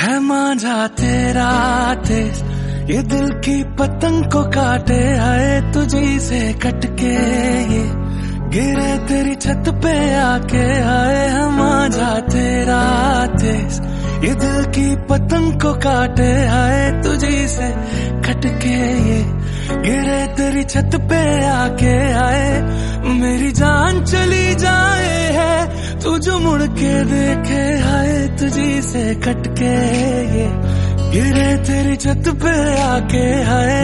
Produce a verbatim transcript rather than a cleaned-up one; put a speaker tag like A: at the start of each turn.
A: है मांझा तेरा तेज, ये दिल की पतंग को काटे, आए तुझी से कटके ये गिरे तेरी छत पे आके। आए है मांझा तेरा तेज, ये दिल की पतंग को काटे, आए तुझी से कटके ये गिरे तेरी छत पे आके। आए मेरी जान चली जाए है तू जो मुड़ के देखे, आए तुझी से कटके ये गिरे तेरी छत पे आके। आए